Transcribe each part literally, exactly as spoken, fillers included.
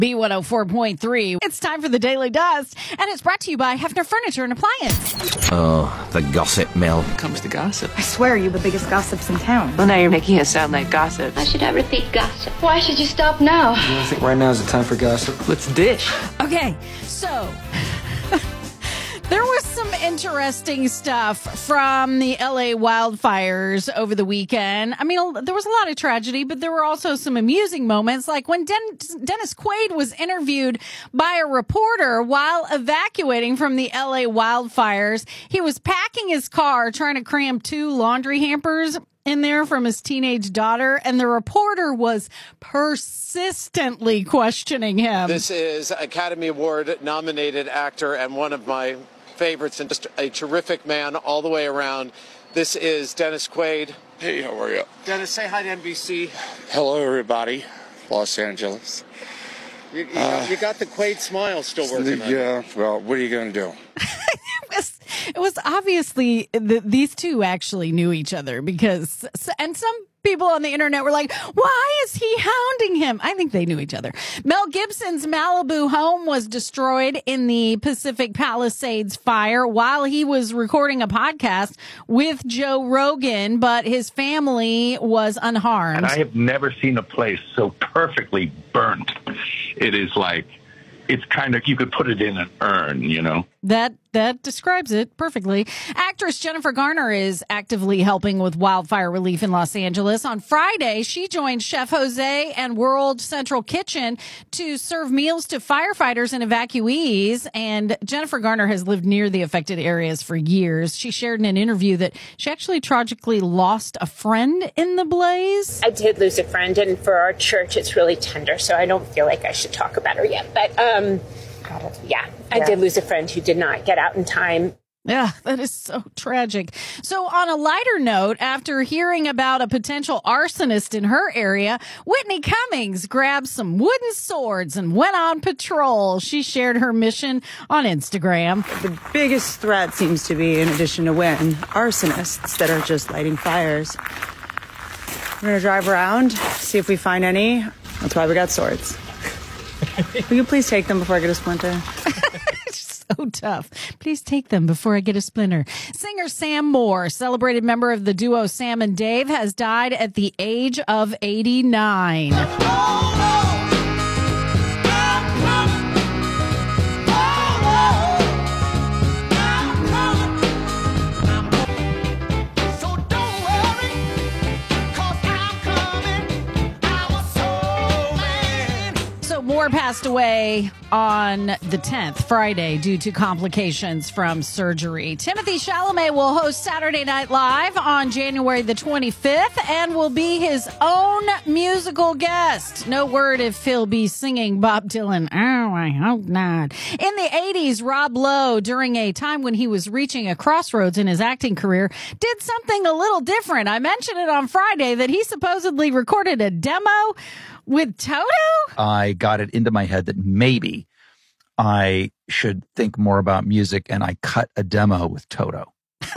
B one oh four point three. It's time for the Daily Dust, and it's brought to you by Hefner Furniture and Appliance. Oh, the gossip mill. Here comes the gossip. I swear you're the biggest gossips in town. Well, now you're making it sound like gossip. I should have repeat gossip. Why should you stop now? I think right now is the time for gossip. Let's dish. Okay, so there was some interesting stuff from the L A wildfires over the weekend. I mean, there was a lot of tragedy, but there were also some amusing moments, like when Den- Dennis Quaid was interviewed by a reporter while evacuating from the L A wildfires. He was packing his car, trying to cram two laundry hampers in there from his teenage daughter, and the reporter was persistently questioning him. This is Academy Award nominated actor and one of my favorites, and just a terrific man all the way around. This is Dennis Quaid. Hey, how are you? Dennis, say hi to N B C. Hello, everybody. Los Angeles. You, you, uh, you got the Quaid smile still working on. Yeah, well, what are you going to do? It was, it was obviously that these two actually knew each other, because, and some people on the internet were like, why is he hounding him? I think they knew each other. Mel Gibson's Malibu home was destroyed in the Pacific Palisades fire while he was recording a podcast with Joe Rogan, but his family was unharmed. And I have never seen a place so perfectly burnt. It is like, it's kind of, you could put it in an urn, you know? That that describes it perfectly. Actress Jennifer Garner is actively helping with wildfire relief in Los Angeles. On Friday, she joined Chef Jose and World Central Kitchen to serve meals to firefighters and evacuees. And Jennifer Garner has lived near the affected areas for years. She shared in an interview that she actually tragically lost a friend in the blaze. I did lose a friend, and for our church, it's really tender, so I don't feel like I should talk about her yet. But, um... Yeah, I yeah. did lose a friend who did not get out in time. Yeah, that is so tragic. So on a lighter note, after hearing about a potential arsonist in her area, Whitney Cummings grabbed some wooden swords and went on patrol. She shared her mission on Instagram. The biggest threat seems to be, in addition to wind, arsonists that are just lighting fires. We're going to drive around, see if we find any. That's why we got swords. Will you please take them before I get a splinter? It's so tough. Please take them before I get a splinter. Singer Sam Moore, celebrated member of the duo Sam and Dave, has died at the age of eighty-nine. Moore passed away on the tenth, Friday, due to complications from surgery. Timothée Chalamet will host Saturday Night Live on January the twenty-fifth and will be his own musical guest. No word if he'll be singing Bob Dylan. Oh, I hope not. In the eighties, Rob Lowe, during a time when he was reaching a crossroads in his acting career, did something a little different. I mentioned it on Friday that he supposedly recorded a demo with Toto? I got it into my head that maybe I should think more about music, and I cut a demo with Toto.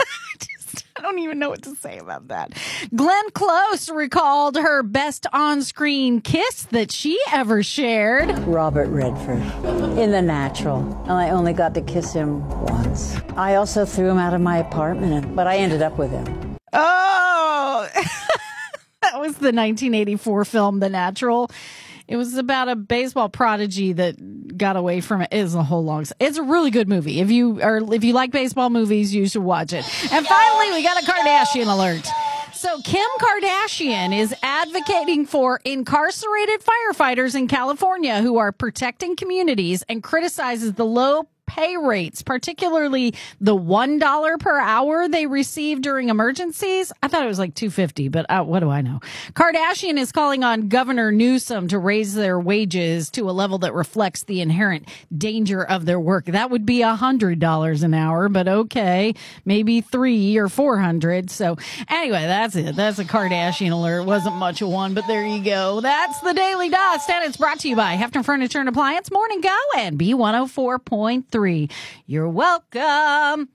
I don't even know what to say about that. Glenn Close recalled her best on-screen kiss that she ever shared. Robert Redford in The Natural, and I only got to kiss him once. I also threw him out of my apartment, but I ended up with him. Oh! That was the nineteen eighty-four film, The Natural. It was about a baseball prodigy that got away from it. It's a whole long, it's a really good movie. If you are, if you like baseball movies, you should watch it. And finally, we got a Kardashian alert. So Kim Kardashian is advocating for incarcerated firefighters in California who are protecting communities and criticizes the low pay rates, particularly the one dollar per hour they receive during emergencies. I thought it was like two dollars and fifty cents, but uh, what do I know? Kardashian is calling on Governor Newsom to raise their wages to a level that reflects the inherent danger of their work. That would be one hundred dollars an hour, but okay, maybe three or four hundred. So anyway, that's it. That's a Kardashian alert. Wasn't much of one, but there you go. That's the Daily Dust, and it's brought to you by Hefner Furniture and Appliance. Morning Go and B one oh four point three. You're welcome.